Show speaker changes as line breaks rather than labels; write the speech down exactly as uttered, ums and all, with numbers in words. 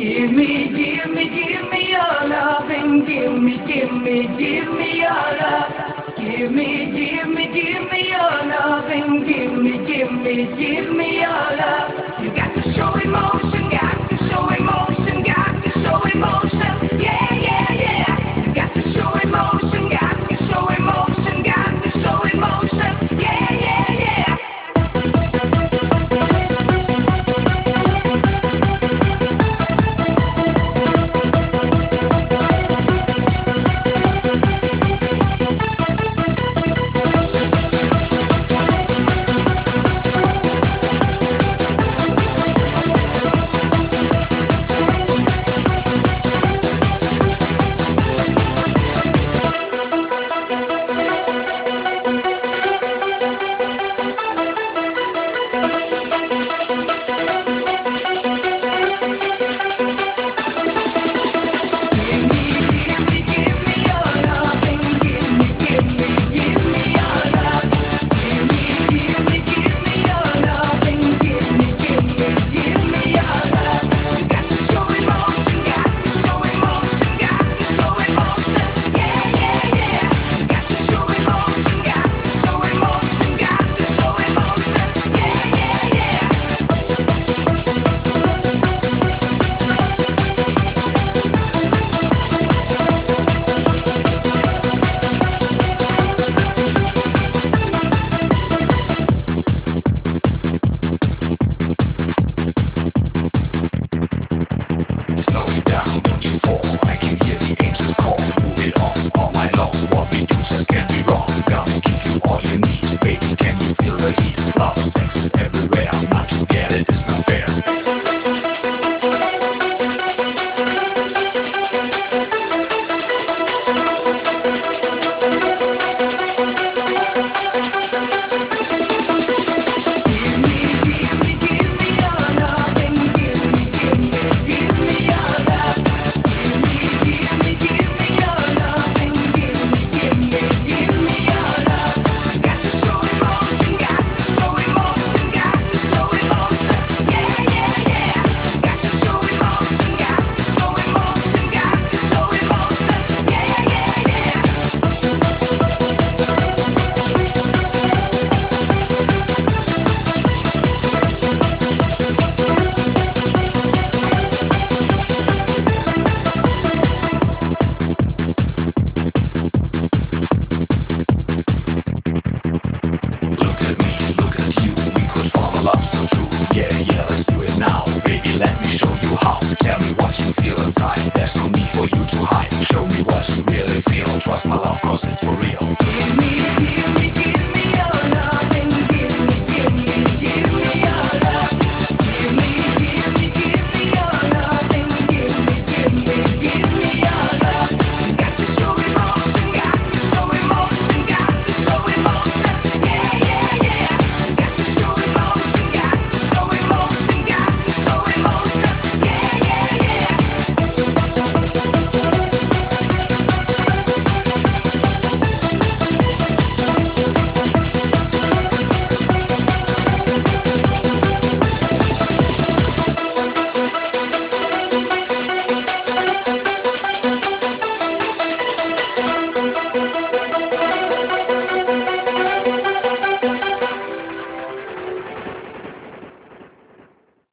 Give me, give me, give me your loving. Give me, give me, give me your love. Give me, give me, give me your loving. Give me, give me, give me your love. You got to show emotion, got to show emotion, got to show emotion. Yeah, yeah.